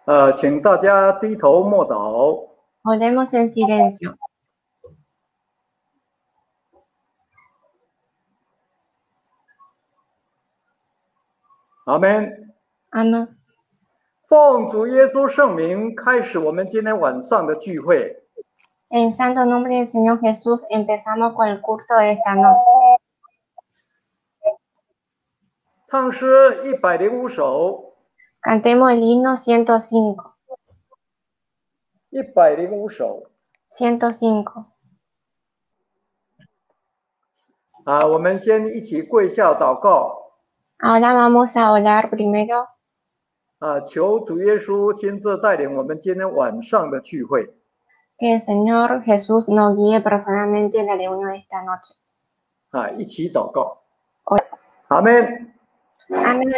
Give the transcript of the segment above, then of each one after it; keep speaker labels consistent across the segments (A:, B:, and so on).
A: 请大家低头默祷。
B: Oremos en silencio.
A: 阿门。
B: 阿门。
A: 奉主耶稣圣名，开始我们今天晚上的聚会。
B: En santo nombre del Señor Jesús, empezamos con el culto de esta noche.
A: 唱诗105首。
B: Cantemos el himno 105.
A: 105首。
B: 105.
A: 我们先一起跪下祷告。
B: Ahora vamos a orar primero.
A: 求主耶稣亲自带领我们今天晚上的聚会。
B: Que el Señor Jesús nos guíe personalmente en la reunión de esta noche.
A: 一起祷告。阿门。
B: 阿门。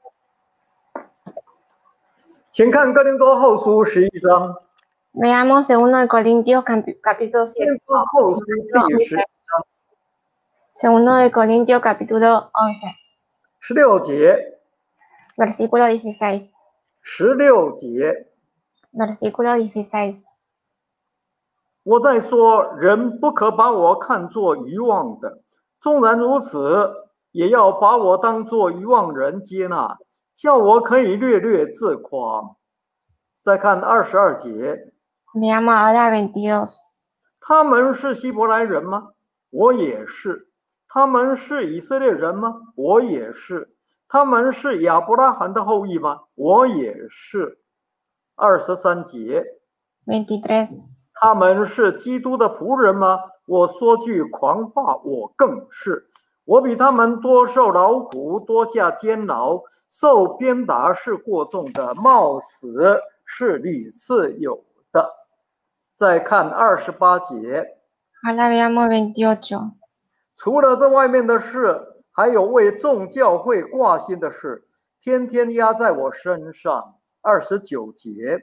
A: 请看哥林多后书11章。
B: Veamos 2 de Corintios capítulo 7.
A: 哥林多后书第11章。
B: 2 de Corintios capítulo 11.
A: 16节。
B: Versículo 16.
A: 16节。
B: Versículo 16.
A: 我在说，人不可把我看作愚妄的，纵然如此，也要把我当作愚妄人接纳，叫我可以略略自夸。再看22节。
B: Veamos ahora 22.
A: 他们是希伯来人吗？我也是。他们是以色列人吗？我也是。他们是亚伯拉罕的后裔吗？我也是。23节。
B: 23.
A: 他们是基督的仆人吗？我说句狂话，我更是。我比他们多受劳苦，多下监牢，受鞭打是过重的，冒死是屡次有的。再看28节。
B: Ahora veamos 28.
A: 除了这外面的事，还有为众教会挂心的事，天天压在我身上。29节。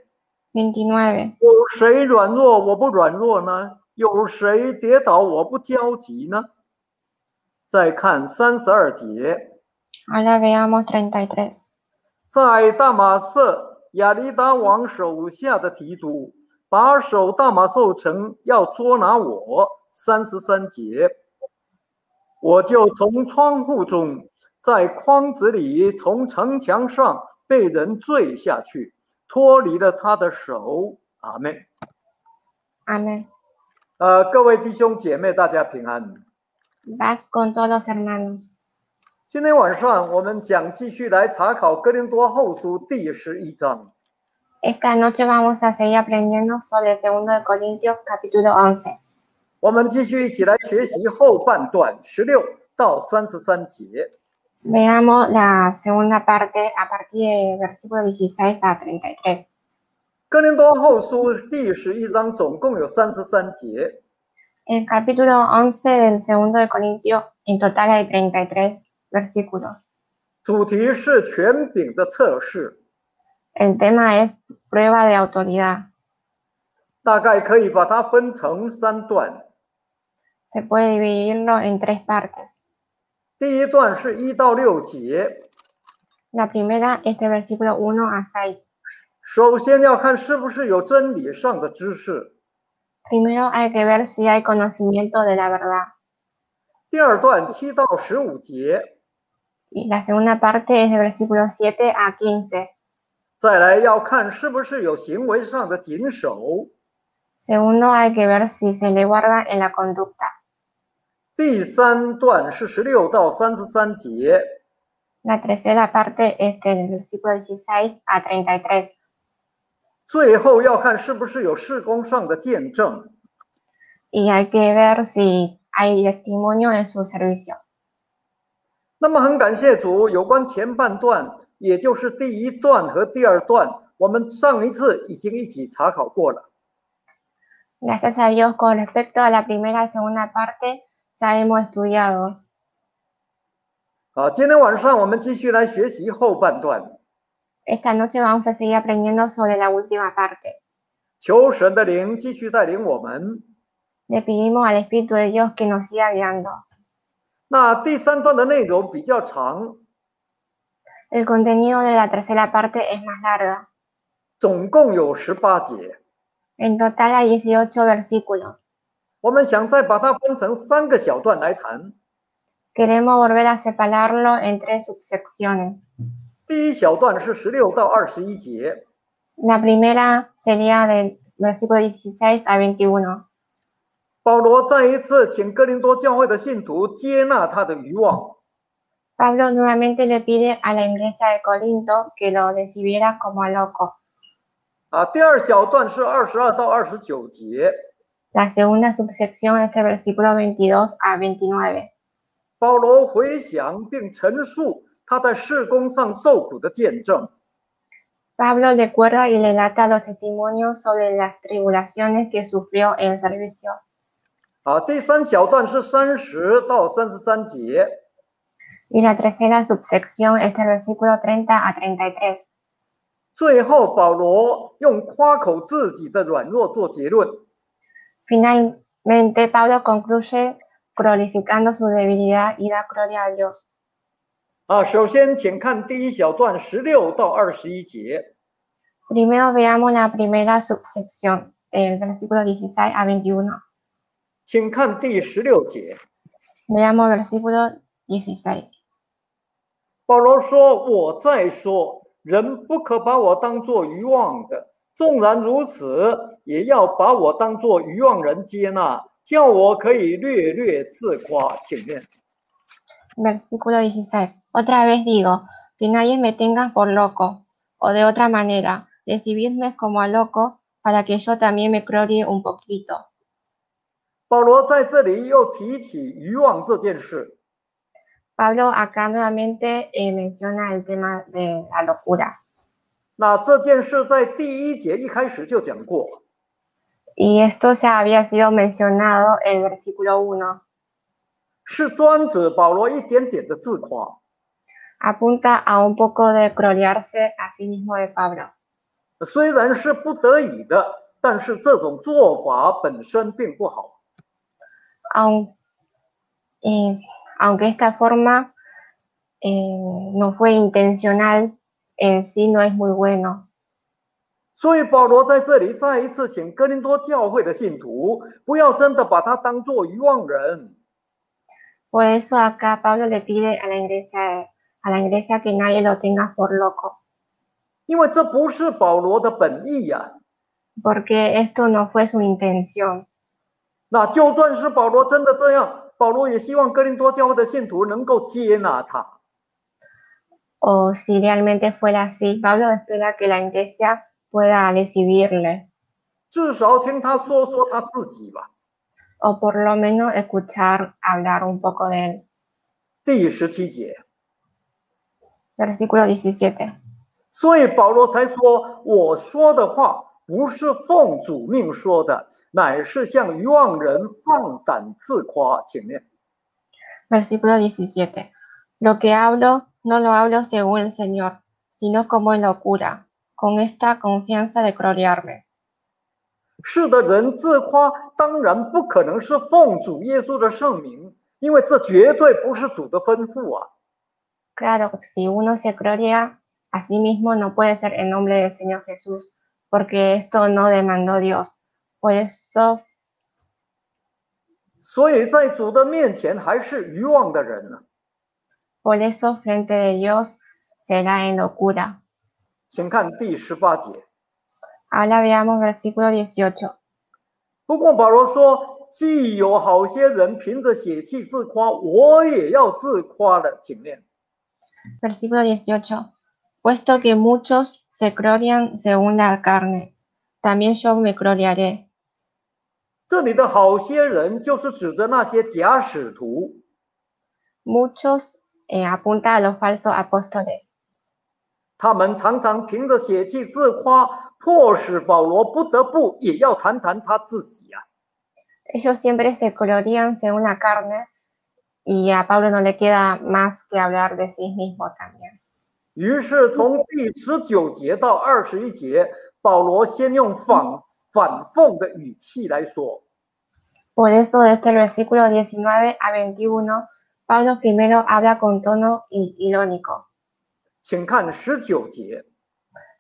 B: 29.
A: 有谁软弱我不软弱呢？有谁跌倒我不焦急呢？再看32节。
B: Ahora veamos 33.
A: 在大马色亚利达王手下的提督把守大马兽城，要捉拿我。33节。我就从窗户中，在筐子里，从城墙上被人坠下去，脱离了他的手。阿们。
B: 阿门。
A: 各位弟兄姐妹，大家平安。
B: Paz con todos los hermanos.
A: 今天晚上我们想继续来查考哥林多后书第11章。
B: Esta noche vamos a seguir aprendiendo sobre 2 de Corintios capítulo 11.
A: 我们继续一起来学习后半段16到33节。
B: Veamos la segunda parte a partir del versículo 16 a 33.
A: 哥林多后书第11章总共有33节。
B: El capítulo 11 del 2 de Corintios en total hay 33 versículos.
A: 主题是权柄的测试。
B: El tema es prueba de autoridad.
A: 大概可以把它分成3段。
B: Se puede dividirlo en 3 partes.
A: 第一段是1到6节。
B: La primera es del versículo 1 a 6.
A: 首先要看是不是有真理上的知识。
B: Primero hay que ver si hay conocimiento de la verdad.
A: 第二段7到15节。
B: Y la segunda parte es del versículo 7 a 15.
A: 再来要看是不是有行为上的谨守。
B: Segundo hay que ver si se le guarda en la conducta.
A: 第三段是16到33节。
B: La tercera parte es del versículo 16 a 33.
A: 最后要看是不是有事工上的见证。
B: Y hay que ver si hay testimonio en su servicio.
A: 那么很感谢主，有关前半段，也就是第一段和第二段，我们上一次已经一起查考过了。
B: Gracias a Dios, con respecto a la primera y segunda parte, ya hemos estudiado.
A: 好，今天晚上我们继续来学习后半段。
B: Esta noche vamos a seguir aprendiendo sobre la última parte.
A: 求神的灵继续带领我们。
B: Le pedimos al Espíritu de Dios que nos siga guiando.
A: 那第三段的内容比较长。
B: El contenido de la tercera parte es más larga.
A: 总共有18节。
B: En total hay 18 versículos.
A: 我们想再把它分成3个小段来谈。
B: Queremos volver a separarlo en 3 subsecciones.
A: 第一小段是16到21节。
B: La primera sería del versículo 16 a 21.
A: 保罗再一次请哥林多教会的信徒接纳他的渔望。
B: Pablo nuevamente le pide a la iglesia de Corinto que lo recibiera como loco.
A: 第二小段是22到29节。
B: La segunda subsección es del versículo 22 a 29.
A: 保罗回想并陈述他在事工上受苦的见证。
B: Pablo recuerda y relata los testimonios sobre las tribulaciones que sufrió en el servicio.
A: 第三小段是30到33节。
B: Y la tercera subsección es del versículo 30 a 33.
A: 最后，保罗用夸口自己的软弱做结论。
B: Finalmente, Pablo concluye glorificando su debilidad y da gloria a Dios.
A: 首先，请看第一小段16到21节。
B: Primero veamos la primera subsección, el versículo 16 a 21.
A: 请看第16节。
B: Veamos versículo 16.
A: 保罗说：“我再说，人不可把我当作愚妄的，纵然如此，也要把我当作愚妄人接纳，叫我可以略略自夸。”请念。
B: Versículo 16. Otra vez digo, que nadie me tenga por loco, o de otra manera, recibidme como a loco, para que yo también me glorie un poquito.
A: 保罗在这里又提起愚妄这件事。
B: Pablo acá nuevamente menciona el tema de la locura.
A: 那这件事在第1节一开始就讲过。
B: Y esto ya había sido mencionado en el versículo 1.
A: 是专指保罗一点点的自夸。
B: Apunta a un poco de gloriarse a sí mismo de Pablo.
A: 虽然是不得已的，但是这种做法本身并不好。
B: Aunque esta forma no fue intencional, en sí no es muy bueno.
A: 所以保罗在这里再一次请哥林多教会的信徒不要真的把他当作愚妄人。
B: Por eso acá Pablo le pide a la iglesia que nadie lo tenga por loco.
A: 因为这不是保罗的本意呀。
B: Porque esto no fue su intención.
A: 那就算是保罗真的这样，保罗也希望哥林多教会的信徒能够接纳他。
B: O si realmente fuera así, Pablo espera que la iglesia pueda recibirle.
A: 至少听他说说他自己吧。
B: O por lo menos escuchar hablar un poco de él.
A: 第17节。
B: Versículo 17.
A: 所以保罗才说，我说的话不是奉主命说的，乃是向愚妄人放胆自夸。请念。
B: Versículo 17. Lo que hablo, no lo hablo según el Señor, sino como en locura, con esta confianza de gloriarme.
A: 是的，人自夸当然不可能是奉主耶稣的圣名，因为这绝对不是主的吩咐啊。
B: Claro, si uno se gloria a sí mismo no puede ser en nombre del Señor Jesús, porque esto no demandó Dios. Por eso,
A: 所以在主的面前还是愚妄的人呢。
B: por eso frente de Dios será en locura.
A: 请看第18节。
B: Ahora veamos versículo 18.
A: 不过保罗说，既有好些人凭着血气自夸，我也要自夸了。请念。
B: Versículo 18. Puesto que muchos se glorian según la carne, también yo me gloriaré.
A: 这里的好些人就是指着那些假使徒。
B: Muchos apunta a los falsos apóstoles.
A: 他们常常凭着血气自夸，迫使保罗不得不也要谈谈他自己啊。
B: Ellos siempre se glorían según la carne y a Pablo no le queda más que hablar de sí mismo también.
A: 于是从第19节到21节，保罗先用反讽的语气来说。
B: Por eso desde el versículo 19 a 21, Pablo primero habla con tono irónico.
A: 请看19节。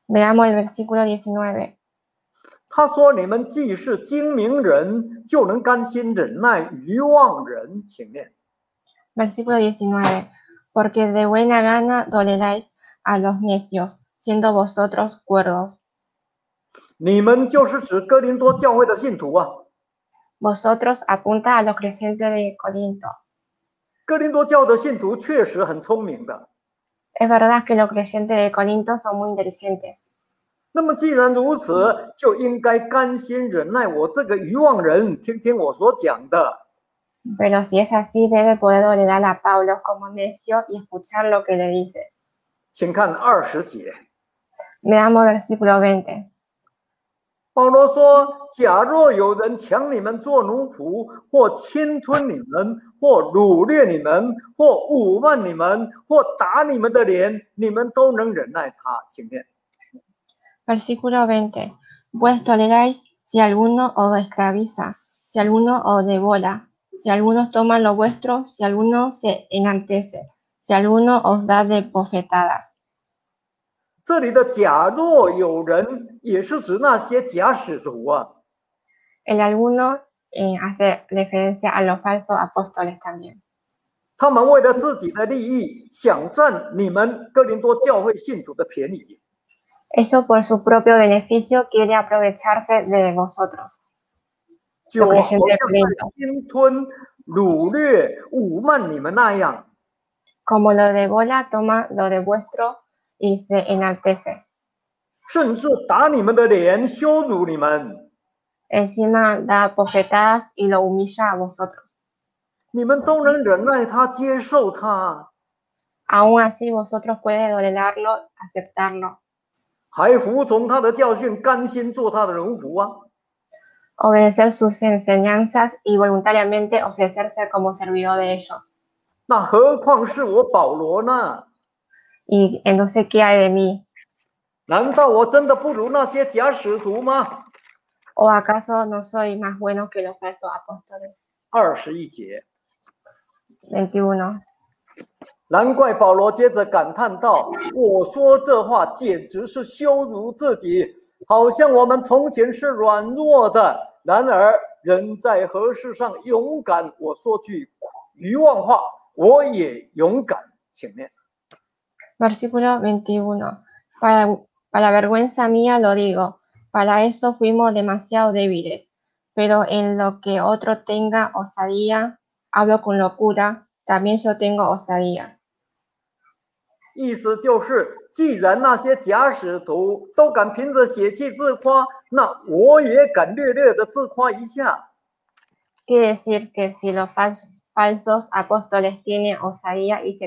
B: Veamos el versículo 19.
A: 他说：“你们既是精明人，就能甘心忍耐愚妄人。”请念。
B: Versículo 19. Porque de buena gana toleráis a los necios, siendo vosotros cuerdos.
A: 你们就是指哥林多教会的信徒啊。
B: Vosotros apunta a los creyentes de Corinto.
A: 哥林多教的信徒确实很聪明的。
B: Es verdad que los creyentes de Corinto son muy inteligentes.
A: 那么既然如此，就应该甘心忍耐我这个愚妄人，听听我所讲的。
B: Pero si es así, debe poder tolerar a Pablo como necio y escuchar lo que le dice.
A: 请看20节。
B: Veamos versículo 20.
A: 保罗说：“假若有人抢你们做奴仆，或侵吞你们，或掳掠你们，或侮慢你们，或打你们的脸，你们都能忍耐他。”请念。
B: Versículo 20. Pues toleráis si alguno os esclaviza, si alguno os devora, si alguno toma lo vuestro, si alguno se enaltece, si alguno os da de bofetadas.
A: 这里的假若有人，也是指那些假使徒啊。
B: El alguno hace referencia a los falsos apóstoles también.
A: 他们为了自己的利益，想占你们哥林多教会信徒的便宜。
B: Eso por su propio beneficio quiere aprovecharse de vosotros.
A: 就好像在侵吞、掳掠、侮慢你们那样。
B: Como lo devora, toma lo de vuestro y se enaltece.
A: 甚至打你们的脸，羞辱你们。
B: Encima da bofetadas y lo humilla a vosotros.
A: 你们都能忍耐他，接受他。
B: Aún así vosotros puede tolerarlo, aceptarlo.
A: 还服从他的教训，甘心做他的奴仆啊。
B: Obedecer sus enseñanzas y voluntariamente ofrecerse como servidor de ellos.
A: 那何况是我保罗呢？
B: Y entonces, ¿qué hay de mí?
A: 难道我真的不如那些假使徒吗？
B: ¿O acaso no soy más bueno que los falsos apóstoles?
A: 21节。
B: 21.
A: 难怪保罗接着感叹道：“我说这话简直是羞辱自己，好像我们从前是软弱的，然而人在何事上勇敢？我说句愚妄话，我也勇敢。”请念。
B: Versículo 21. Para vergüenza mía lo digo, para eso fuimos demasiado débiles, pero en lo que otro tenga osadía, hablo con locura, también yo tengo osadía.
A: 意思就是，既然那些假使徒都敢凭着血气自夸，那我也敢略略的自夸一下。
B: Quiere decir que si los falsos apóstoles tienen osadía y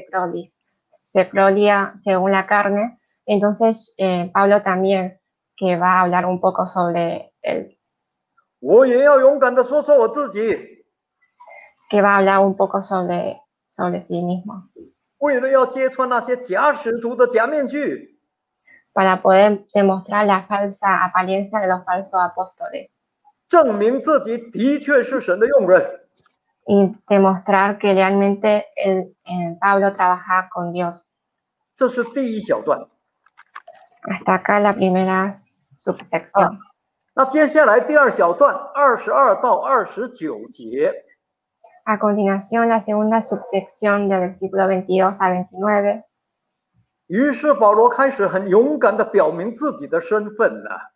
B: se gloria según la carne, entonces Pablo también, que va a hablar un poco sobre él.
A: 我也要勇敢的说说我自己。
B: Que va a hablar un poco sobre sí mismo.
A: 为了要揭穿那些假使徒的假面具，
B: para poder demostrar la falsa apariencia de los falsos apóstoles.
A: 证明自己的确是神的用人。
B: Y demostrar que realmente Pablo trabaja con Dios.
A: 这是第一小段。
B: Hasta acá la primera subsección.
A: 那接下来第二小段22到29节。
B: A continuación, la segunda subsección del versículo 22 a 29.
A: 于是保罗开始很勇敢的表明自己的身份了。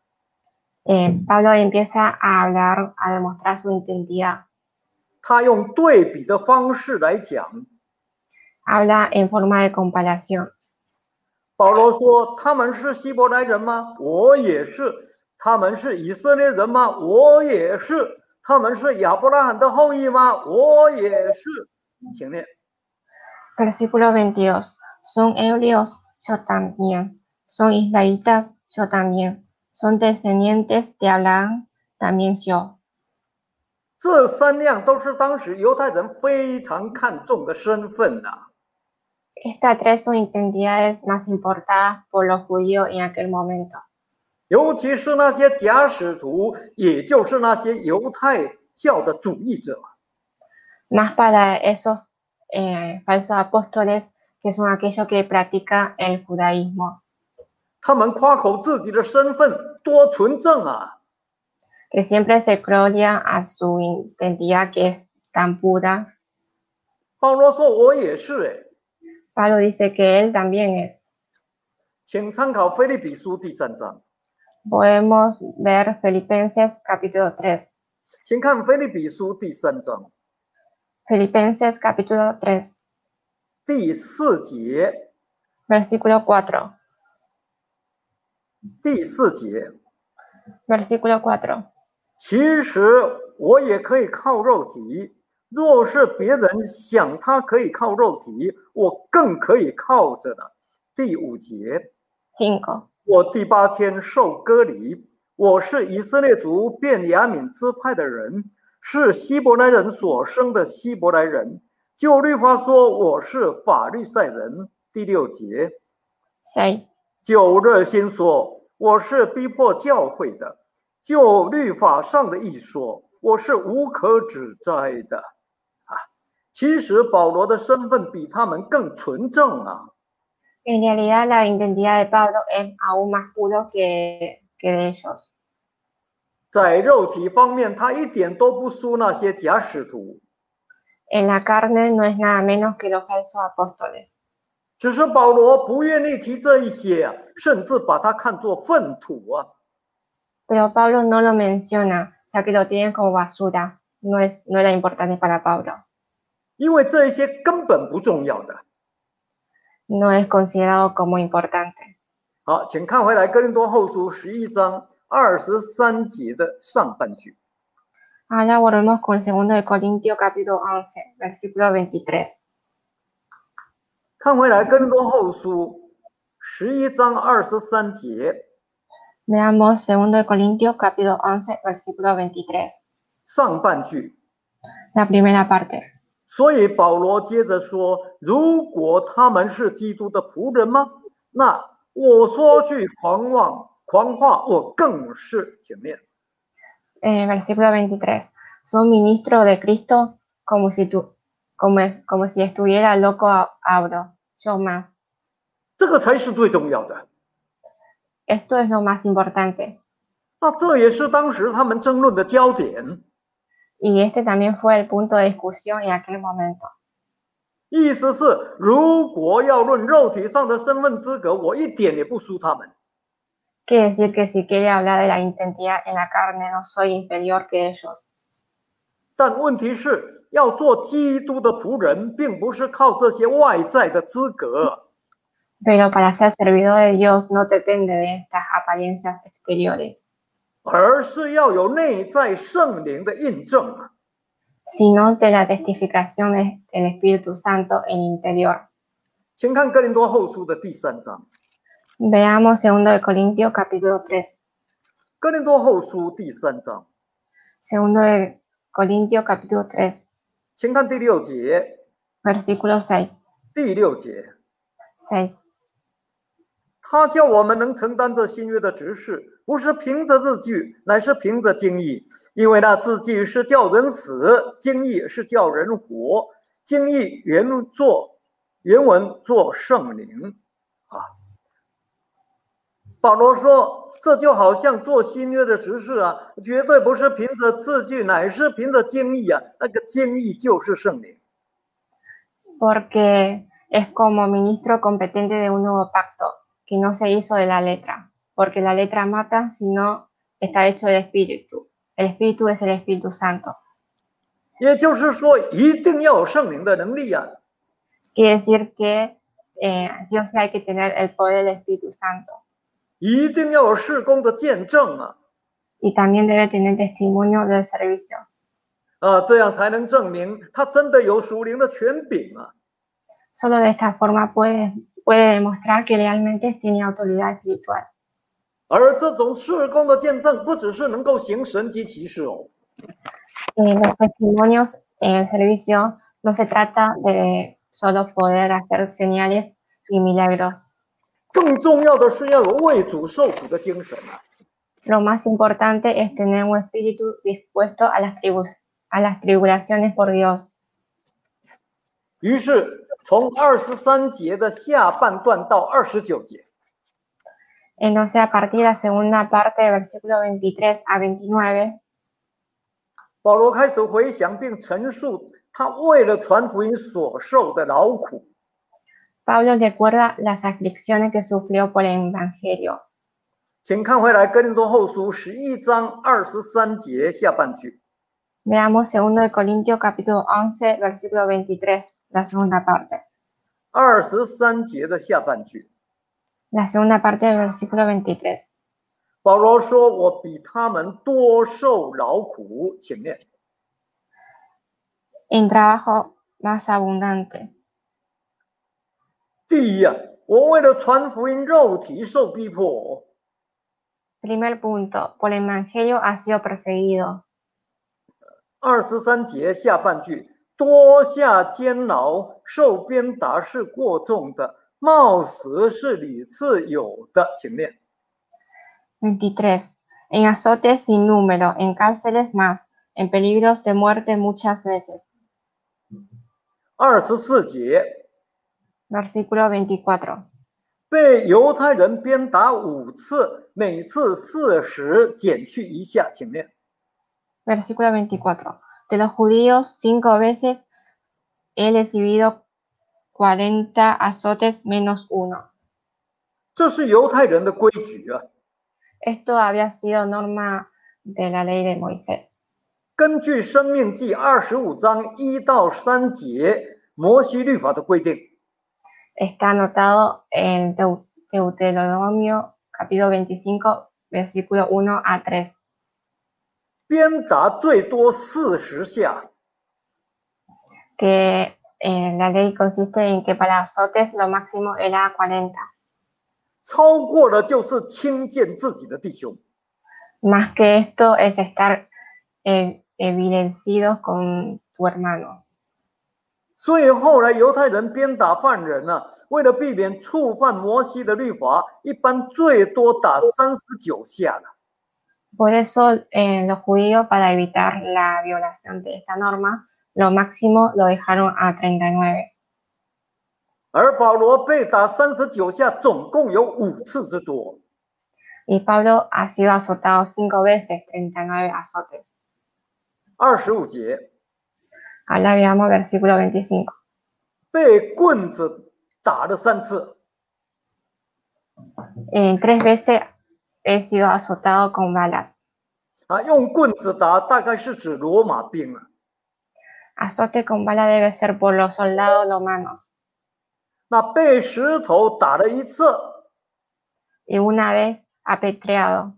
B: Pablo empieza a hablar, a demostrar su identidad.
A: 他用对比的方式来讲。
B: Habla en forma de comparación.
A: 保罗说：“他们是希伯来人吗？我也是。他们是以色列人吗？我也是。他们是亚伯拉罕的后裔吗？我也是。”请念。
B: Versículo 22. Son hebreos, yo también. Son israelitas, yo también. Son descendientes de Abraham, también yo.
A: 这三样都是当时犹太人非常看重的身份呐。
B: Estas tres son identidades más importadas por los judíos en aquel momento.
A: 尤其是那些假使徒，也就是那些犹太教的主义者。
B: Más para esos falsos apóstoles que son aquellos que practican el judaísmo.
A: 他们夸口自己的身份多纯正啊！
B: Que siempre se gloria a su identidad que es tan pura.
A: 保罗说：“我也是。”哎，
B: Pablo dice que él también es.
A: 请参考腓立比书第3章。
B: Podemos ver Filipenses capítulo 3.
A: 请看腓立比书第3章
B: Filipenses capítulo 3,
A: 第4节。
B: versículo 4.
A: 第4节，
B: Versículo 4.
A: 其实我也可以靠肉体，若是别人想他可以靠肉体，我更可以靠着的。第5节，
B: 5.
A: 我第8天受割礼，我是以色列族便雅悯支派的人，是希伯来人所生的希伯来人。就律法说，我是法律赛人。第6节，
B: 6.
A: 就热心说，我是逼迫教会的；就律法上的义说，我是无可指摘的。啊，其实保罗的身份比他们更纯正啊。
B: En realidad, la identidad de Pablo es aún más puro que de ellos.
A: 在肉体方面，他一点都不输那些假使徒，
B: En la carne no es nada menos que los falsos apóstoles.
A: 只是保罗不愿意提这一些啊，甚至把它看作粪土啊。
B: Pero Pablo no lo menciona, o sea que lo tienen como basura. No era importante para Pablo.
A: 因为这一些根本不重要的。
B: No es considerado como importante.
A: 好，请看回来哥林多后书11章23节的上半句。
B: Ahora volvemos con 2 de Corintios capítulo 11, versículo 23.
A: 看回来哥林多后书11章23节
B: Veamos 2 de Corintios capítulo 11, versículo 23.
A: 上半句。
B: La primera parte.
A: 所以保罗接着说，如果他们是基督的仆人吗？那我说句狂话，我更是前面。
B: Versículo 23. Son ministros de Cristo como si estuviera loco hablo. Yo más.
A: 这个才是最重要的。
B: Esto es lo más importante.
A: 那这也是当时他们争论的焦点。
B: Y este también fue el punto de discusión en aquel momento.
A: 意思是，如果要论肉体上的身份资格，我一点也不输他们。
B: Quiere decir que si quiere hablar de la identidad en la carne, no soy inferior que ellos.
A: 但问题是，要做基督的仆人，并不是靠这些外在的资格，
B: Pero para ser servidor de Dios no depende de estas apariencias exteriores,
A: 而是要有内在圣灵的印证。
B: sino de la testificación del Espíritu Santo en el interior.
A: 请看哥林多后书的第3章。
B: Veamos 2 de Corintios capítulo 3.
A: 哥林多后书第3章，
B: 2 de Corintios capítulo 3,
A: 请看第6节。
B: versículo 6.
A: 第6节，
B: 6.
A: 他叫我们能承担这新约的职事，不是凭着字句，乃是凭着经意。因为那字句是叫人死，经意是叫人活。经意原文做圣灵啊。保罗说，这就好像做新约的执事啊，绝对不是凭着字句，乃是凭着经意啊。那个经意就是圣灵。
B: Porque es como ministro competente de un nuevo pacto, que no se hizo de la letra, porque la letra mata, sino está hecho del Espíritu. El Espíritu es el Espíritu Santo.
A: 也就是说，一定要有圣灵的能力啊。
B: Quiere decir que sí o sí hay que tener el poder del Espíritu Santo.
A: 一定要有事工的见证啊。
B: Y también debe tener testimonio del servicio.
A: 这样才能证明他真的有属灵的权柄啊。
B: Solo de esta forma puede demostrar que realmente tiene autoridad espiritual.
A: 而这种事工的见证，不只是能够行神迹奇事哦。
B: Los testimonios en el servicio no se trata de solo poder hacer señales y milagros.
A: 更重要的是要有为主受苦的精神啊。
B: Lo más importante es tener un espíritu dispuesto a las tribulaciones por Dios.
A: 于是从23节的下半段到29节，
B: Entonces, a partir de la segunda parte, versículo 23 a 29,
A: 保罗开始回想并陈述他为了传福音所受的劳苦。
B: Pablo recuerda las aflicciones que sufrió por el Evangelio.
A: 请看回来哥林多后书11章23节下半句。
B: Veamos 2 de Corintios capítulo 11, versículo 23, la segunda parte.
A: 23节的下半句，
B: La segunda parte del versículo 23.
A: 保罗说：“我比他们多受劳苦。”请念。
B: En trabajo más abundante.
A: 第一我为了传福音，肉体受逼迫。
B: Primer punto, por el Evangelio ha sido perseguido.
A: 23节下半句，多下监牢，受鞭打是过重的，冒死是屡次有的。请念。
B: 23. En azotes sin número, en cárceles más, en peligros de muerte muchas veces.
A: 24节，
B: Versículo 24.
A: 被犹太人鞭打5次，每次40，减去1下。请念。
B: Versículo 24. De los judíos 5 veces he recibido 40 azotes menos 1.
A: 这是犹太人的规矩啊。
B: Esto había sido norma de la ley de Moisés.
A: 根据《申命记》25章1到3节，摩西律法的规定，
B: Está anotado en Deuteronomio capítulo 25, versículo 1 a 3.
A: 鞭打最多40下，
B: Que la ley consiste en que para azotes lo máximo era 40.
A: 超过了就是轻贱自己的弟兄。
B: Más que esto es estar evidenciados con tu hermano.
A: 所以后来犹太人鞭打犯人呢，为了避免触犯摩西的律法，一般最多打39下了。
B: Por eso los judíos, para evitar la violación de esta norma, lo máximo lo dejaron a 39.
A: 而保罗被打39下，总共有5次之多。
B: Y Pablo ha sido azotado 5 veces, 39 azotes.
A: 25节，
B: Ahora veamos versículo 25.
A: 被棍子打了3次。
B: 3 veces he sido azotado con balas.
A: 用棍子打大概是指罗马兵啊。
B: Azote con bala debe ser por los soldados romanos.
A: 那被石头打了1次，
B: Y una vez apedreado.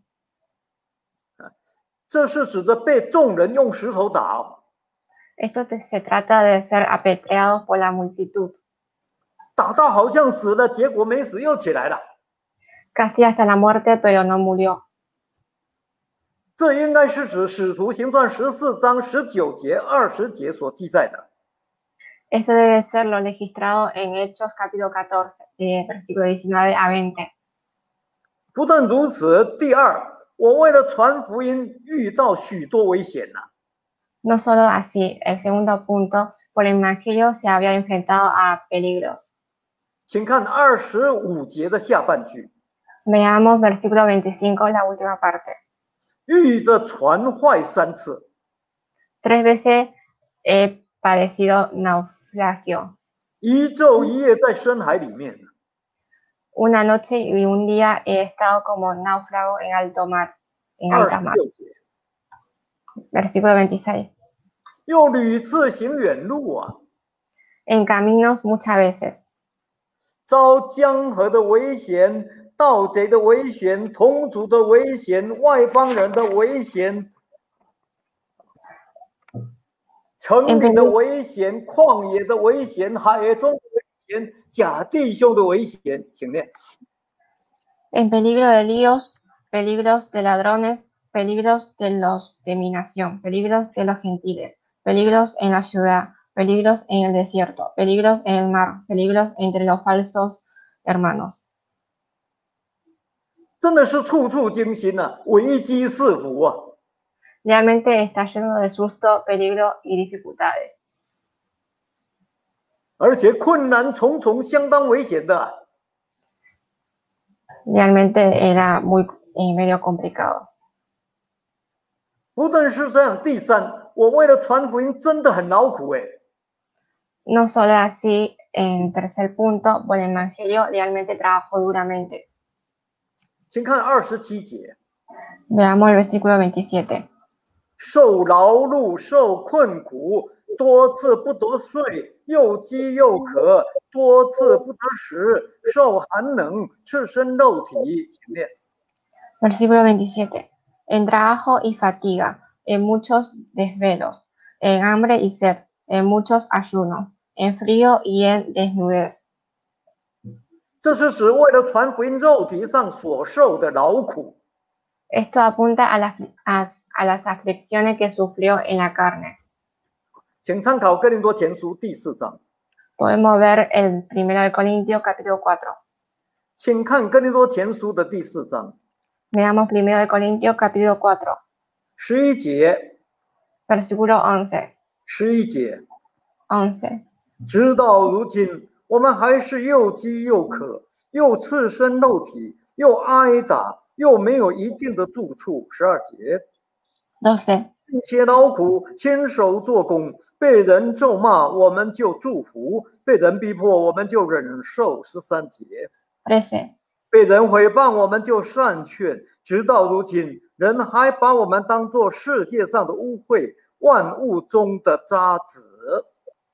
A: 这是指着被众人用石头打哦。
B: Esto se trata de ser apedreados por la multitud.
A: 打到好像死了，结果没死又起来了。
B: Casi hasta la muerte, pero no murió.
A: 这应该是指《使徒行传》14章19节、20节所记载的。
B: Esto debe ser lo registrado en Hechos capítulo 14, versículo 19 a 20.
A: 不但如此，第二，我为了传福音遇到许多危险呐。
B: No solo así, el segundo punto, por el Evangelio se había enfrentado a peligros.
A: 请看25节的下半句，
B: Veamos versículo 25, la última parte.
A: 遇着船坏3次，
B: 3 veces he padecido naufragio.
A: 1昼1夜在深海里面。
B: Una noche y un día he estado como náufrago en alta mar.
A: 26节，
B: Versículo 26.
A: 又屡次行远路啊，
B: En caminos muchas veces.
A: 遭江河的危险、盗贼的危险、同族的危险、外邦人的危险、城里的危险、旷野的危险、海中的危险、假弟兄的危险。请念。
B: En peligro de líos, peligros de ladrones, peligros de mi nación, peligros de los gentiles, peligros en la ciudad, peligros en el desierto, peligros en el mar, peligros entre los falsos hermanos.
A: 真的是处处惊心啊，危机四伏啊！
B: Realmente está lleno de susto, peligro y dificultades.
A: 而且困难重重，相当危险的。
B: Realmente era muy medio complicado.
A: 不但是这样，第三，我为了传福音真的很劳苦哎。
B: No solo así, en tercer punto, por el Evangelio realmente trabajó duramente.
A: 请看27节，
B: Veamos el versículo 27.
A: 受劳碌，受困苦，多次不得睡，又饥又渴，多次不得食，受寒冷，赤身肉体。前面
B: Versículo 27. En trabajo y fatiga, en muchos desvelos, en hambre y sed, en muchos ayunos, en frío y en desnudez.
A: 这是指为了传福音肉体上所受的劳苦。
B: Esto apunta a las aflicciones que sufrió en la carne.
A: 请参考哥林多前书第4章，
B: Podemos ver el 1 de Corintios capítulo 4.
A: 请看哥林多前书的第4章
B: Veamos 1 de Corintios capítulo 4,
A: 11节，
B: versículo 11.
A: 11节，
B: 11.
A: 直到如今，我们还是又饥又渴，又赤身肉体，又挨打，又没有一定的住处。12节，
B: 12.
A: 并且劳苦，亲手做工，被人咒骂，我们就祝福；被人逼迫，我们就忍受。13节，
B: 13.
A: 被人毁谤，我们就善劝。直到如今，人还把我们当作世界上的污秽，万物中的渣滓。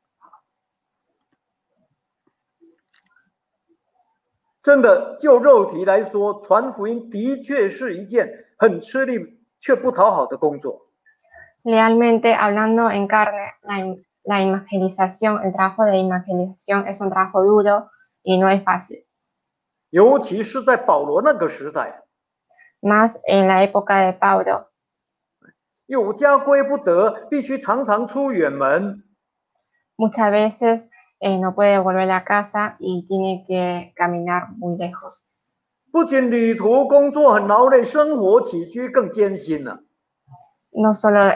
A: 真的，就肉体来说，传福音的确是一件很吃力却不讨好的工作。
B: Realmente, hablando en carne, la evangelización, el trabajo de evangelización es un trabajo duro y no es fácil.
A: 尤其是在保罗那个时代，
B: Más en la época de Pablo,
A: 有家归不得，必须常常出远门。
B: muchas veces no puede volver a casa y tiene que caminar muy lejos.
A: 不仅旅途工作很劳累，生活起居更艰辛了。
B: No solo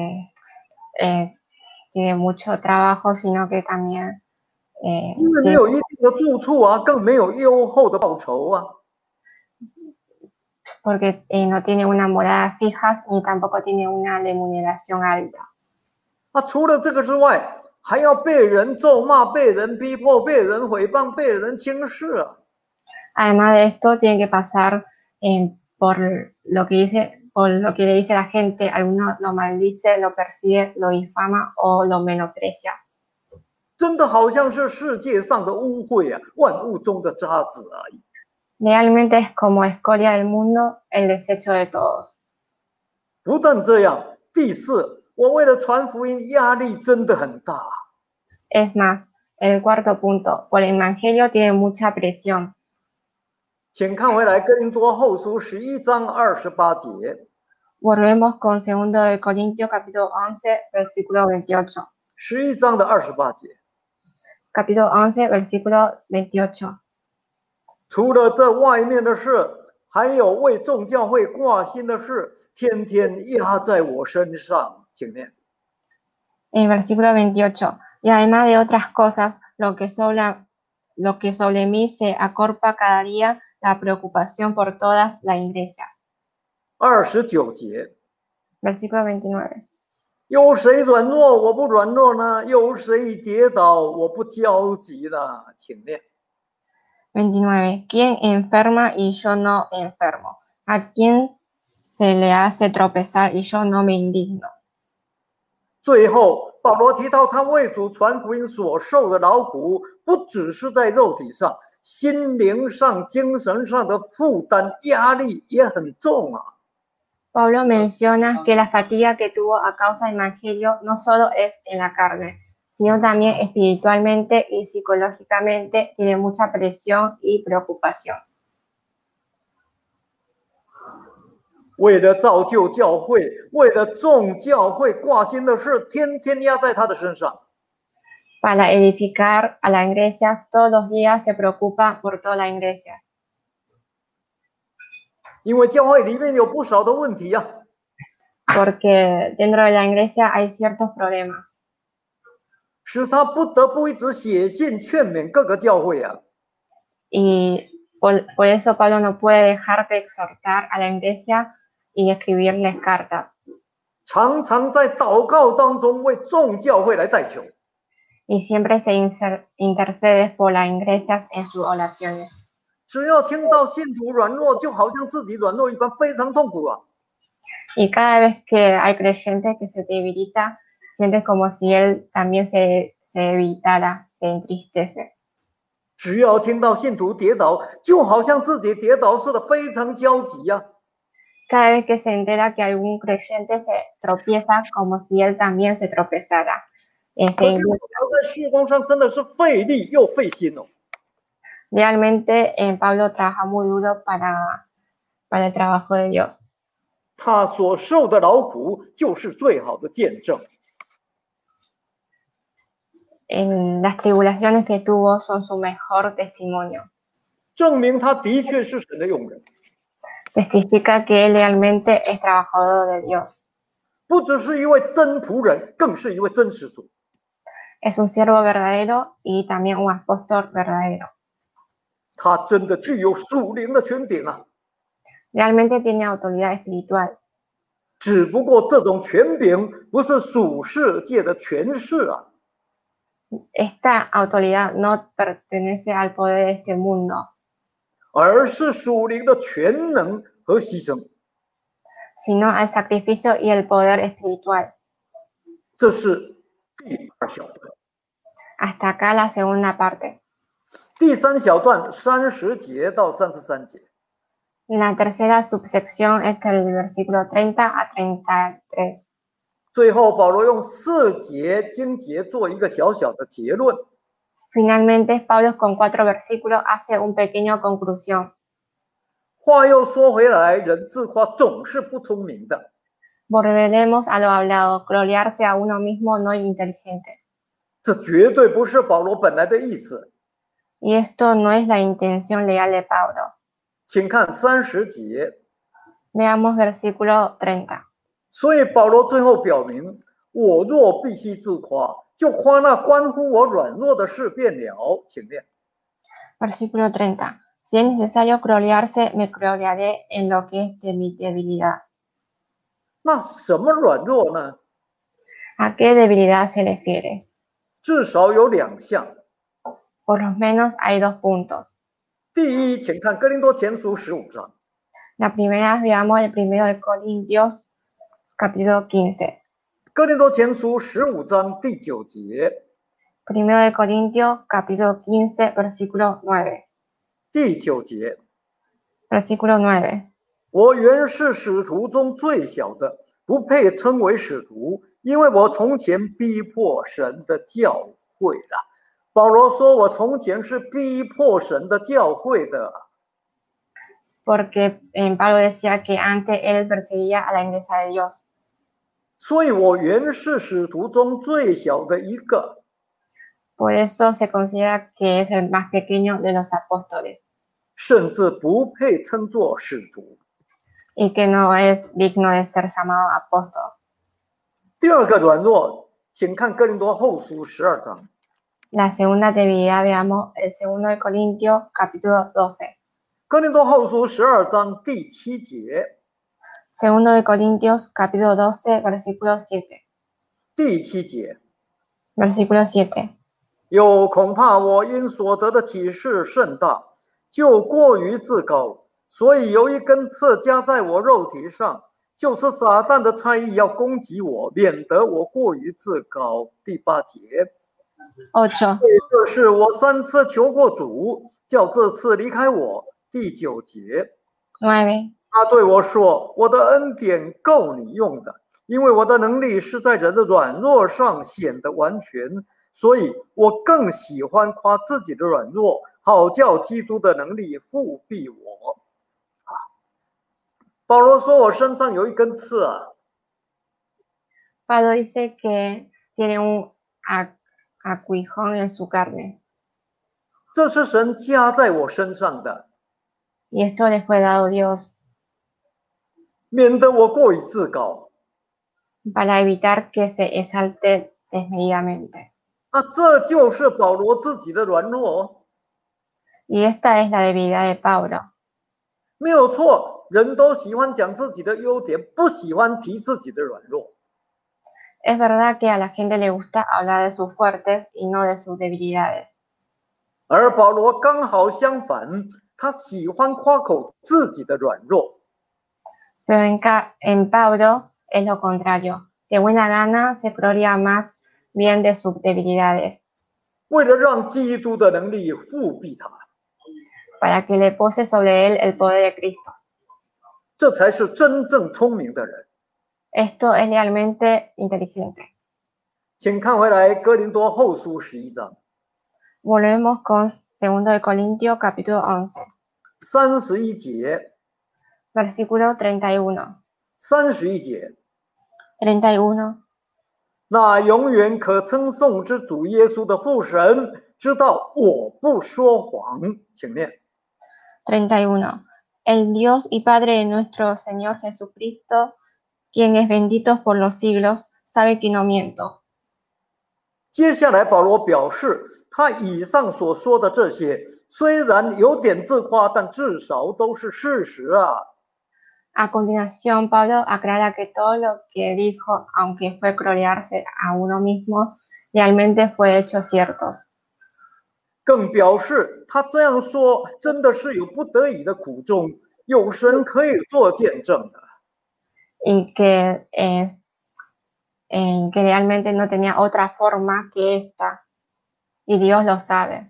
B: tiene mucho trabajo, sino que también
A: 因为没有一定的住处啊，更没有优厚的报酬啊。
B: porque no tiene una morada fija ni tampoco tiene una remuneración alta.
A: 除了这个之外，还要被人咒骂、被人逼迫、被人毁谤、被人轻视啊。
B: Además de esto, tiene que pasar por lo que le dice la gente. Algunos lo maldice, lo persigue, lo difama o lo menosprecia.
A: 真的好像是世界上的污秽啊，万物中的渣滓而已。
B: Realmente es como escoria del mundo, el desecho de todos.
A: 不但这样，第四，我为了传福音，压力真的很大。
B: Es más, el cuarto punto, por el evangelio tiene mucha presión.
A: 请看回来哥林多后书11章28节。
B: Volvemos con 2 de Corintios capítulo 11, versículo 28.
A: 11章的28节。
B: Capítulo 11, versículo 28.
A: 除了这外面的事，还有为众教会挂心的事，天天压在我身上。请念。
B: En versículo 28. Y además de otras cosas, lo que sobre mí se acorpa cada día la preocupación por todas las iglesias.
A: 29节。
B: Versículo 29.
A: 有谁软弱，我不软弱呢？有谁跌倒，我不焦急呢？请念。
B: 29. ¿Quién enferma y yo no enfermo? ¿A quién se le hace tropezar y yo no me indigno?
A: 最后，保罗提到他为主传福音所受的劳苦，不只是在肉体上，心灵上、精神上的负担、压力也很重啊。
B: Pablo menciona que la fatiga que tuvo a causa del evangelio no solo es en la carne, sino también espiritualmente y psicológicamente tiene mucha presión y preocupación.
A: 为了造就教会，为了众教会挂心的事，天天压在他的身上。
B: Para edificar a la iglesia, todos los días se preocupa por todas las iglesias.
A: 因为教会里面有不少的问题啊。
B: Porque dentro de la iglesia hay ciertos problemas.
A: 使他不得不一直写信劝勉各个教会啊。
B: Y Por eso Pablo no puede dejar de exhortar a la iglesia y escribirles cartas.
A: 常常在祷告当中为众教会来代求。
B: Y siempre se intercede por las iglesias en sus oraciones.
A: 只要听到信徒软弱，就好像自己软弱一般，非常痛苦啊！
B: Y cada vez que hay creyentes que se debilita, sientes como si él también se debilitara, se entristece.
A: 只要听到信徒跌倒，就好像自己跌倒似的，非常焦急呀、啊。
B: Cada vez que se entera que algún creyente se tropieza, como si él también se tropezara.
A: 可见我在事工上真的是费力又费心哦。
B: Realmente Pablo trabaja muy duro para el trabajo de Dios.
A: 他所受的劳苦就是最好的见证。
B: En las tribulaciones que tuvo son su mejor testimonio.
A: 证明他的确是神的用人。
B: Testifica que él realmente es trabajador de Dios.
A: 不只是一位真仆人，更是一位真使徒。
B: Es un siervo verdadero y también un apóstol verdadero.
A: 他真的具有属灵的权柄啊！
B: Realmente tiene autoridad espiritual.
A: 只不过这种权柄不是属世界的权势啊。
B: Esta autoridad no pertenece al poder de este mundo,
A: 而是属灵的全能和牺牲。
B: sino al sacrificio y el poder espiritual.
A: 这是第二小段。
B: Hasta acá la segunda parte.
A: 第三小段30节到33节。
B: La tercera subsección es del versículo 30 a 33.
A: 最后，保罗用4节经节做一个小小的结论。
B: Finalmente, Pablo con 4 versículos hace un pequeño conclusión.
A: 话又说回来，人自夸总是不聪明的。
B: Volveremos a lo hablado, gloriarse a uno mismo no es inteligente.
A: 这绝对不是保罗本来的意思。
B: Y esto no es la intención legal de Pablo.
A: 请看30节。
B: Veamos versículo 30.
A: 所以保罗最后表明，我若必须自夸，就夸那关乎我软弱的事便了。请念。
B: Versículo 30. Si es necesario gloriarse, me gloriaré en lo que es de mi debilidad.
A: 那什么软弱呢？
B: ¿A qué debilidad se refiere?
A: 至少有2项。
B: Por lo menos hay 2 puntos.
A: 第一，请看哥林多前书15章。
B: La primera, veamos el primero de Corintios, capítulo 15.
A: 哥林多前书15章第9节。
B: Primero de Corintios, capítulo 15, versículo 9.
A: 第9节。
B: Versículo 9.
A: 我原是使徒中最小的，不配称为使徒，因为我从前逼迫神的教会了。保罗说：“我从前是逼迫神的教会的。”
B: Porque Pablo decía que antes él perseguía a la iglesia de Dios.
A: 所以我原是使徒中最小的一个。
B: Por eso se considera que es el más pequeño de los apóstoles.
A: 甚至不配称作使徒。
B: Y que no es digno de ser llamado apóstol.
A: 第二个软弱，请看哥林多后书12章。
B: La segunda debilidad, veamos el segundo de Corintios, capítulo 12.
A: 哥林多后书12章第7节。
B: Segundo de Corintios, capítulo 12, versículo 7.
A: 第7节。
B: Versículo 7.
A: 又恐怕我因所得的启示甚大，就过于自高，所以有一根刺加在我肉体上，就是撒旦的差役要攻击我，免得我过于自高。第8节。
B: 8.
A: 这是我3次求过主，叫这次离开我。第9节。
B: 9.
A: 他对我说：“我的恩典够你用的，因为我的能力是在人的软弱上显得完全，所以我更喜欢夸自己的软弱，好叫基督的能力复庇我。”保罗说：“我身上有一根刺啊。”
B: Pablo dice que tiene un aguijón en su carne.
A: 这是神加在我身上的，
B: Y esto le fue dado Dios
A: 免得我过于自高。
B: para evitar que se exalte desmedidamente.
A: 这就是保罗自己的软弱哦。
B: Y esta es la debilidad de Pablo.
A: 没有错，人都喜欢讲自己的优点，不喜欢提自己的软弱。
B: Es verdad que a la gente le gusta hablar de sus fuertes y no de sus debilidades.
A: 而保罗刚好相反，他喜欢夸口自己的软弱。
B: Pero en Pablo es lo contrario. De buena gana se gloria más bien de sus debilidades.
A: 为了让基督的能力复辟他，
B: para que le pose sobre él el poder de Cristo.
A: 这才是真正聪明的人。
B: Esto es realmente inteligente.
A: 请看回来哥林多后书11章
B: Volvemos con 2 de Corintios capítulo 11,
A: 31节、
B: versículo 31.
A: 31节。
B: 31.
A: 那永远可称颂之主耶稣的父神知道我不说谎，请念。
B: 31. El Dios y Padre de nuestro Señor Jesucristo, quien es bendito por los siglos, sabe que no miento.
A: 接下来保罗表示，他以上所说的这些虽然有点自夸，但至少都是事实啊。
B: A continuación, Pablo aclara que todo lo que dijo, aunque fue gloriarse a uno mismo, realmente fue hechos ciertos.
A: 更表示他这样说真的是有不得已的苦衷，有神可以做见证的。
B: Y que realmente no tenía otra forma que esta, y Dios lo sabe.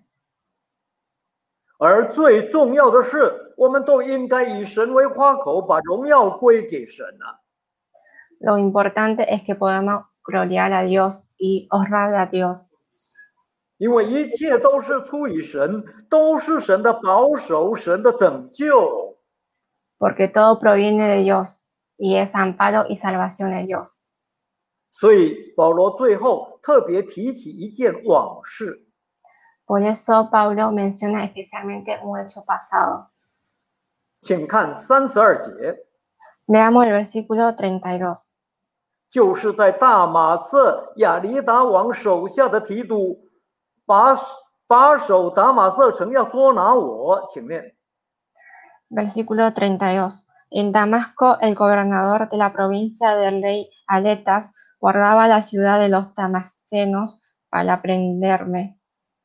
A: 而最重要的是，我们都应该以神为夸口，把荣耀归给神啊。
B: Lo importante es que podamos gloriar a Dios y honrar a Dios,
A: 因为一切都是出于神，都是神的保守，神的拯救。
B: porque todo proviene de Dios y es amparo y salvación de Dios.
A: 所以保罗最后特别提起一件往事，
B: Por eso Pablo menciona especialmente un hecho pasado.
A: 请看32节，
B: Veamos el versículo 32.
A: 就是在大马色亚里达王手下的提督，把守达马色城要捉拿我，请念。
B: Versículo 32. En Damasco, el gobernador de la provincia del rey Aletas guardaba la ciudad de los damascenos para prenderme.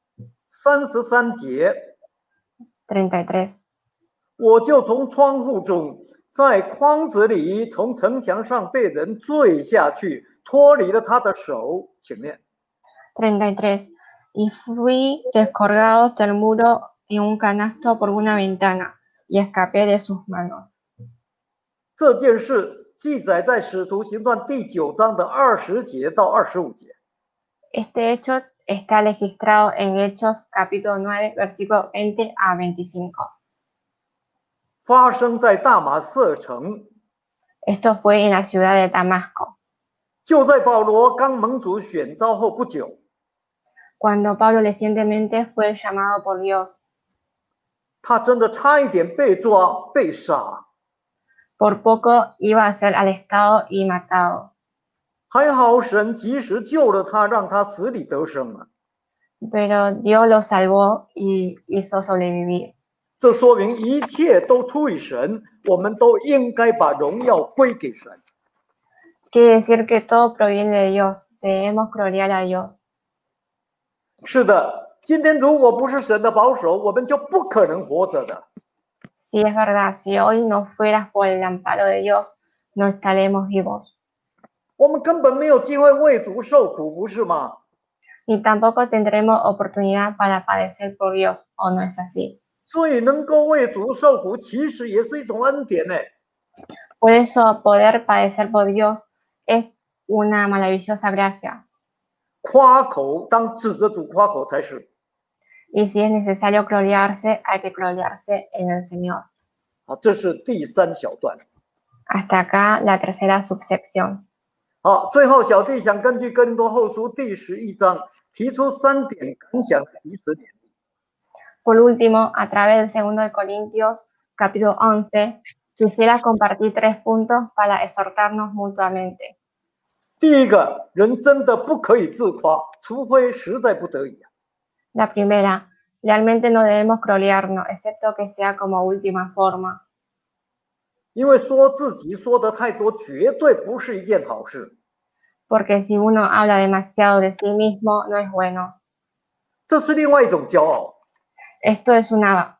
A: 33节，
B: 33.
A: 我就从窗户中，在筐子里，从城墙上被人坠下去，脱离了他的手，请念。
B: 33. Y fui descolgado del muro en un canasto por una ventana y escapé de sus manos.
A: 这件事记载在《使徒行传》第9章的20节到25节。
B: Este hecho está registrado en Hechos capítulo 9, versículo 20 a 25.
A: 发生在大马色城，
B: Esto fue en la ciudad de Damasco,
A: 就在保罗刚蒙主选召后不久，
B: cuando Pablo recientemente fue llamado por Dios.
A: 他真的差一点被抓被杀，
B: Por poco iba a ser arrestado y matado,
A: 还好神及时救了他，让他死里得生啊！
B: pero Dios lo salvó y hizo sobrevivir.
A: 这说明一切都出于神，我们都应该把荣耀归给神。
B: Quiere decir que todo proviene de Dios, debemos gloriar a Dios.
A: 是的，今天如果不是神的保守，我们就不可能活着的。
B: Si es verdad, si hoy no fueras por el amparo de Dios, no estaremos vivos.
A: 我们根本没有机会为主受苦，不是吗？
B: Ni tampoco tendremos oportunidad para padecer por Dios, ¿o no es así?
A: 所以能够为主受苦，其实也是一种恩典呢。
B: Por eso poder padecer por Dios es una maravillosa gracia.
A: 夸口当指着主夸口才是。
B: Y si es necesario gloriarse, hay que gloriarse en el Señor.
A: 好，这是第3小段。
B: Hasta acá la tercera subsección.
A: 好，最后小弟想根据哥林多后书第11章提出3点感想，彼此勉励。
B: Por último, a través del 2 de Corintios, capítulo 11, quisiera compartir 3 puntos para exhortarnos mutuamente.
A: 第一个，人真的不可以自夸，除非实在不得已。
B: La primera, Realmente no debemos crolearnos, excepto que sea como última forma.
A: 因为说自己说的太多，绝对不是一件好事。
B: Porque si uno habla demasiado de sí mismo, no es bueno.
A: 这是另外一种骄傲。
B: Esto es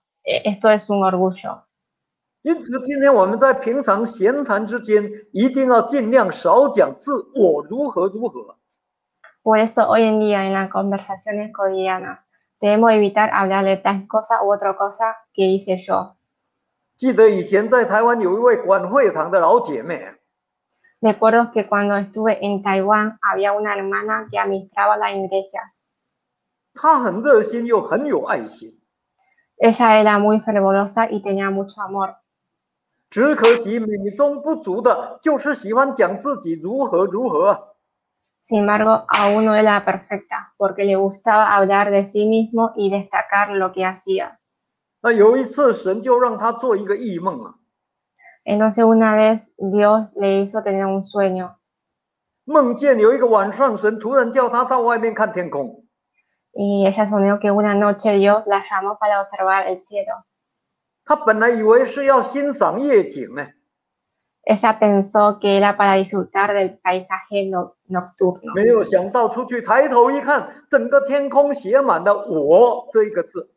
B: un orgullo.
A: 因此，今天我们在平常闲谈之间，一定要尽量少讲自我如何如何。
B: Por eso hoy en día en las conversaciones cotidianas debemos evitar hablar de tal cosa u otra cosa que hice yo.
A: 记得以前在台湾有一位管会堂的老姐妹，
B: Recuerdo que cuando estuve en Taiwán había una hermana que administraba la iglesia.
A: 她很热心又很有爱心，
B: Ella era muy fervorosa y tenía mucho amor.
A: 只可惜美中不足的就是喜欢讲自己如何如何。
B: Sin embargo, aún no era perfecta, porque le gustaba hablar de sí mismo y destacar lo que hacía.
A: 那有一次，神就让她做一个异梦啊，
B: Entonces una vez Dios le hizo tener un sueño
A: 梦见有一个晚上，神突然叫她到外面看天空。
B: y ella soñó que una noche Dios la llamó para observar el cielo.
A: 她本来以为是要欣赏夜景呢，
B: Ella pensó que era para disfrutar del paisaje nocturno.
A: 没有想到出去抬头一看，整个天空写满了“我”这一个字。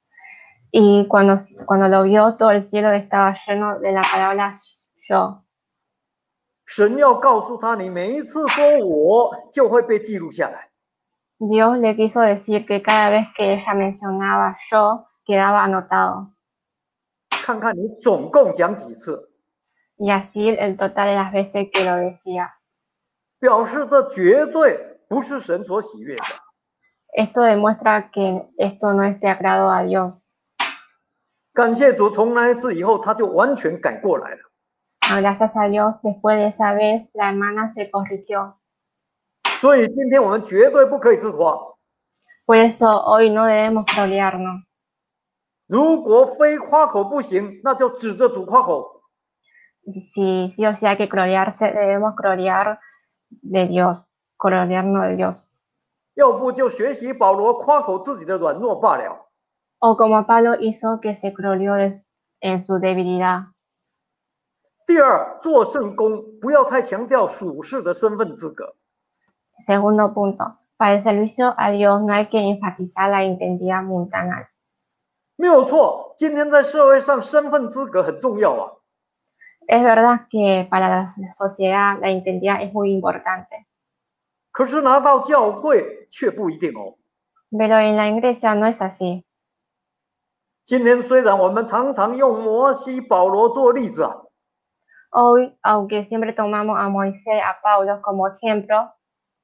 B: Y cuando lo vio, todo el cielo estaba lleno de la palabra yo.
A: 神要告诉她，你每一次说我，就会被记录下来。
B: Dios le quiso decir que cada vez que ella mencionaba yo, quedaba anotado.
A: 看看你总共讲几次，
B: Y así el total de las veces que lo decía.
A: 表示这绝对不是神所喜悦的。
B: Esto demuestra que esto no es de agrado a Dios.
A: 感谢主，从那一次以后，她就完全改过来了。
B: Gracias a Dios, después de esa vez, la hermana se corrigió.
A: 所以今天我们绝对不可以自夸。
B: Por eso hoy no debemos trolearnos.
A: 如果非夸口不行，那就指着主夸口。
B: Si sí o sí hay que crolearse, debemos crolear de Dios, crolearnos de Dios.
A: 要不就学习保罗夸口自己的软弱罢了。
B: O como Pablo hizo que se croleó en su debilidad.
A: 第二，做圣工不要太强调属世的身份资格。
B: Segundo punto, para el servicio a Dios no hay que enfatizar la identidad mundana.
A: 没有错，今天在社会上身份资格很重要啊。
B: Es verdad que para la sociedad la identidad es muy importante,
A: 可是拿到教会却不一定哦。
B: pero en la iglesia no es así.
A: 今天虽然我们常常用摩西、保罗做例子啊，
B: Hoy, aunque siempre tomamos a Moisés, a Pablo como ejemplo,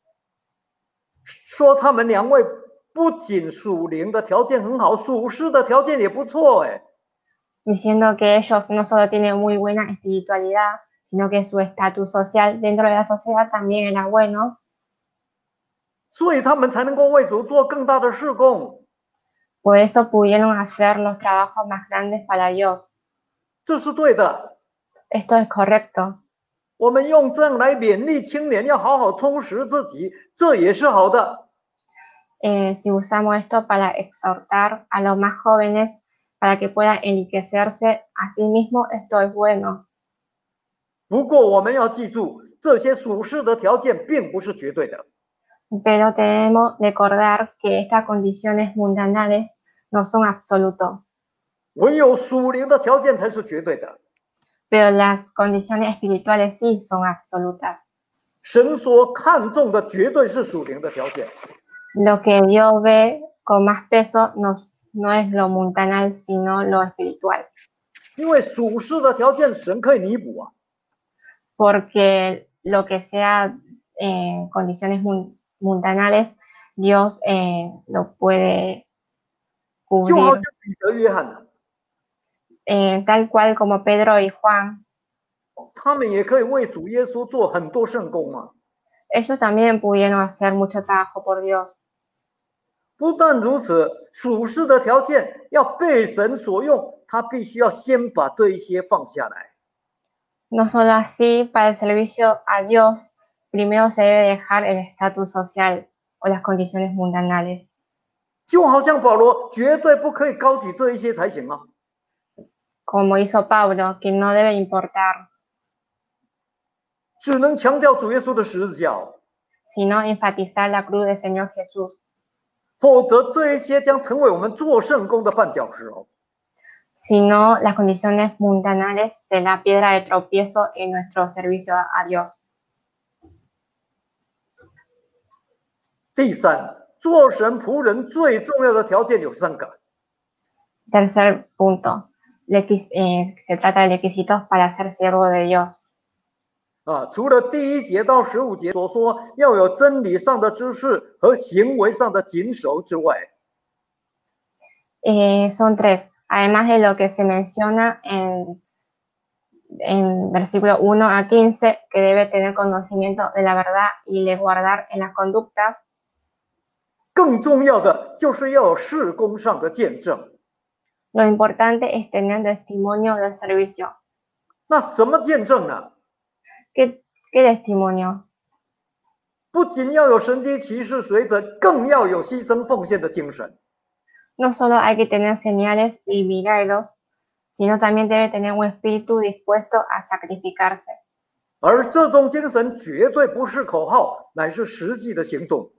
A: 说他们两位不仅属灵的条件很好，属世的条件也不错哎。
B: diciendo que ellos no solo tienen muy buena espiritualidad, sino que su estatus social dentro de la sociedad también era bueno.
A: 所以他们才能够为主做更大的事工，
B: Por eso pudieron hacer los trabajos más grandes para Dios.
A: 这是对的。
B: Esto es correcto.
A: 我们用这样来勉励青年，要好好充实自己，这也是好的。
B: Si usamos esto para exhortar a los más jóvenes para que puedan enriquecerse a sí mismos, esto es bueno.
A: 不过我们要记住，这些属世的条件并不是绝对的。
B: Pero debemos recordar que estas condiciones mundanales no son absolutos,
A: 唯有属灵的条件才是绝对的。
B: pero las condiciones espirituales sí son absolutas.
A: 神所看重的绝对是属灵的条件。
B: Lo que Dios ve con más peso no es lo mundanal, sino lo espiritual.
A: 因为属世的条件神可以弥补啊。
B: Porque lo que sea condiciones mundanales, Dios lo puede
A: 就好
B: cubrir.
A: 像彼得、约翰啊，
B: Tal cual como Pedro y Juan,
A: 他们也可以为主耶稣做很多圣工啊。
B: ellos también pudieron hacer mucho trabajo por Dios.
A: 不但如此，属世的条件要被神所用，他必须要先把这一些放下来。
B: No solo así, para el servicio a Dios, primero se debe dejar el estatus social o las condiciones mundanales.
A: 就好像保罗绝对不可以高举这一些才行啊。
B: Como hizo Pablo, que no debe importar,
A: 只能强调主耶稣的十字架，
B: sino enfatizar la cruz del Señor Jesús.
A: 否则这一些将成为我们做圣工的绊脚石哦。
B: Si no, las condiciones mundanales será piedra de tropiezo en nuestro servicio a Dios.
A: 第三，做神仆人最重要的条件有3个。
B: Tercer punto, se trata de requisitos para ser siervo de Dios.
A: 除了第1节到15节所说要有真理上的知识和行为上的谨守之外，
B: Son 3. Además de lo que se menciona en versículo 1 a 15, que debe tener conocimiento de la verdad y le guardar en las conductas.
A: 更重要的就是要有事工上的见证。
B: Lo importante es tener testimonio del servicio.
A: 那什么见证呢？
B: ¿Qué testimonio?
A: 不仅要有神迹奇事随着，更要有牺牲奉献的精神。
B: No solo hay que tener señales y milagros, sino también debe tener un espíritu dispuesto a sacrificarse.
A: 而这种精神绝对不是口号，乃是实际的行动。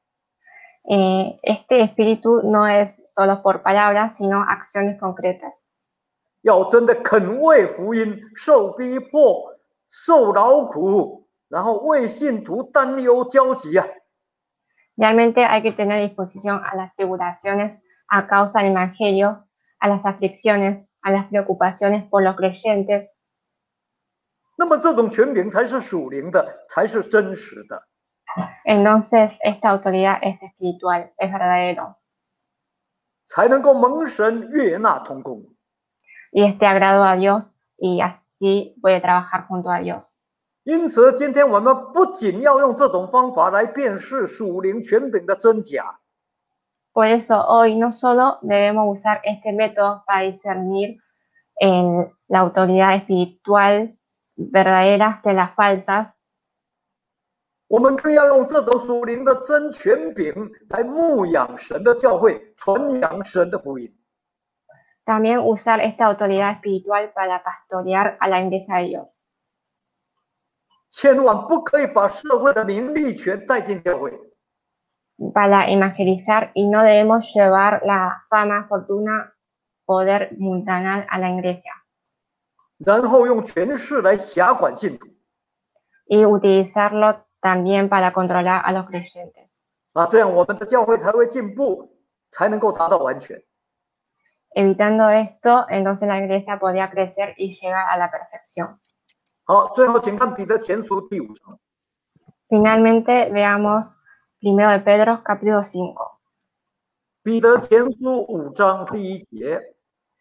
B: Este espíritu no es solo por palabras, sino acciones concretas.
A: 要真的肯为福音受逼迫、受劳苦，然后为信徒担忧焦急啊！
B: Realmente hay que tener disposición a las tribulaciones a causa del evangelio, a las aflicciones, a las preocupaciones por los creyentes.
A: 那么这种权柄才是属灵的，才是真实的。
B: Entonces esta autoridad es espiritual, es verdadero.
A: 才能够蒙神悦纳同工。
B: Y esté agrado a Dios y así puede trabajar junto a Dios.
A: 因此，今天我们不仅要用这种方法来辨识属灵权柄的真假，
B: Por eso hoy no solo debemos usar este método para discernir la autoridad espiritual verdadera de las falsas,
A: 我们更要用这种属灵的真权柄来牧养神的教会，传扬神的福音。
B: también usar esta autoridad espiritual para pastorear a la iglesia de Dios.
A: 千万不可以把社会的名利权带进教会。
B: Para evangelizar y no debemos llevar la fama, fortuna, poder mundanal a la iglesia.
A: 然后用权势来辖管信徒。
B: Y utilizarlo también para controlar a los creyentes.
A: 这样我们的教会才会进步，才能够达到完全。
B: Evitando esto, entonces la iglesia podría crecer y llegar a la perfección.
A: 好，最后请看彼得前书第5章。
B: Finalmente veamos 1 de Pedro capítulo 5.
A: 彼得前书5章第1节。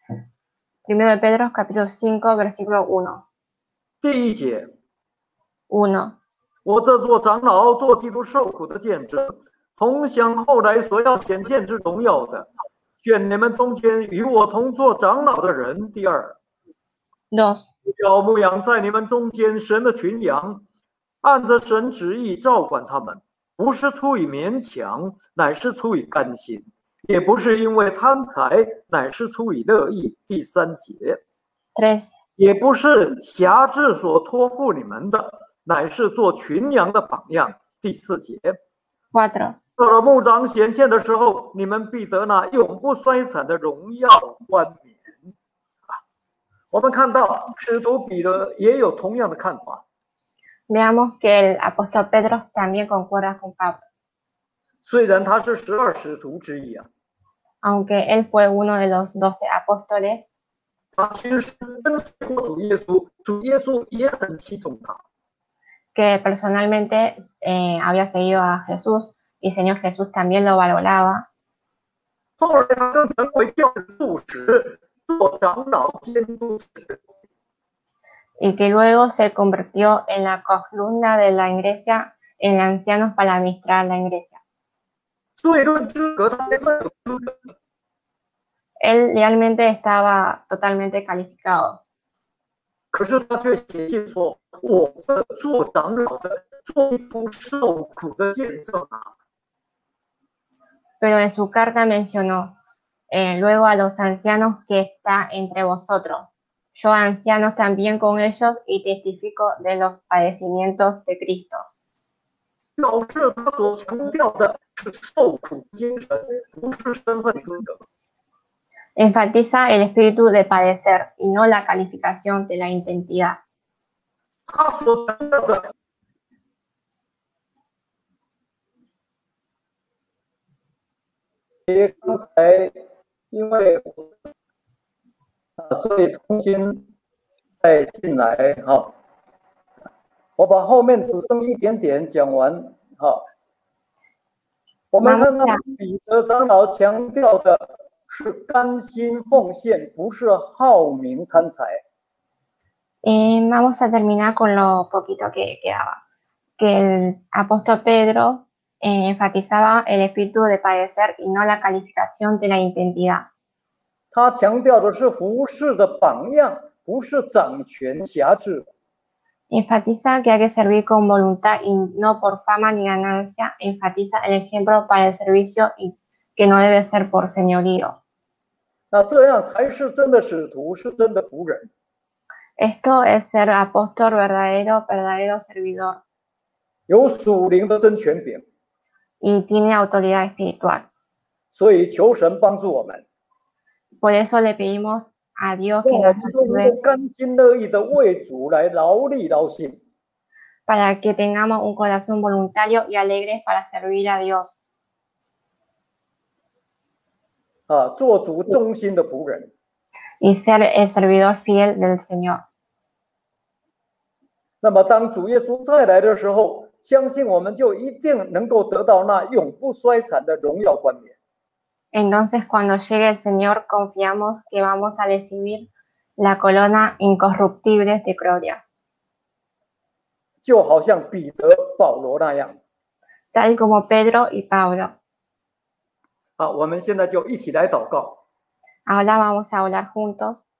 B: 1 de Pedro capítulo 5 versículo 1.
A: 第1节。
B: 1.
A: 我这做长老，做基督受苦的见证，同享后来所要显现之荣耀的，愿你们中间与我同做长老的人。第2。
B: 2.
A: 要牧养在你们中间神的群羊，按着神旨意照管他们，不是出于勉强，乃是出于甘心；也不是因为贪财，乃是出于乐意。第3节。
B: 3.
A: 也不是辖制所托付你们的，乃是做群羊的榜样。第4节。
B: 4.
A: 到了牧长显现的时候，你们必得那永不衰残的荣耀冠冕。我们看到使徒彼得也有同样的看法。
B: Veamos que el apóstol Pedro también concuerda con Pablo.
A: 虽然他是12使徒之一啊，
B: Aunque él fue uno de los 12 apóstoles,
A: 他其实跟随过主耶稣，主耶稣也很器重他。
B: que personalmente había seguido a Jesús y el Señor Jesús también lo valoraba.
A: 后来他更成为教会牧师，做长老监督使。
B: Y que luego se convirtió en la columna de la iglesia, en ancianos para administrar la iglesia.
A: 罪论资格他也很有资格，
B: Él realmente estaba totalmente calificado,
A: 可是他却写信说：“我这做长老的，做一部受苦的见证啊！”
B: pero en su carta mencionó luego a los ancianos que está entre vosotros. Yo ancianos también con ellos y testifico de los padecimientos de Cristo.
A: 表示他所强调的是受苦精神，不是身份资格。
B: Enfatiza el espíritu de padecer y no la calificación de la identidad.
A: 他所强调的，刚才因为所以重新再进来哈。我把后面只剩一点点讲完哈。我们看到彼得长老强调的是甘心奉献，不是好名贪财。
B: Vamos a terminar con lo poquito que quedaba. Que el apóstol Pedro enfatizaba el espíritu de padecer y no la calificación de la identidad.
A: 他强调的是服侍的榜样，不是掌权辖制。
B: Enfatiza que hay que servir con voluntad y no por fama ni ganancia. Enfatiza el ejemplo para el servicio y que no debe ser por señorío.
A: 那这样才是真的使徒，是真的仆人。
B: Esto es ser apóstol verdadero servidor.
A: 有属灵的真权柄，
B: Y tiene autoridad espiritual.
A: 所以求神帮助我们。
B: Por eso le pedimos a Dios que
A: 我
B: nos
A: 们都能
B: ayude
A: 够甘心乐意的为主来劳力劳心。
B: para que tengamos un corazón voluntario y alegre para servir a Dios.
A: 做主忠心的仆人。
B: Y ser el servidor fiel del Señor.
A: 那么，当主耶稣再来的时候，相信我们就一定能够得到那永不衰残的荣耀冠冕。
B: Entonces, cuando llegue el Señor, confiamos que vamos a recibir la corona incorruptible de gloria.
A: 就好像彼得、保罗那样。
B: Tal como Pedro y Pablo.
A: 我们现在就一起来祷告。
B: Ahora vamos a orar juntos.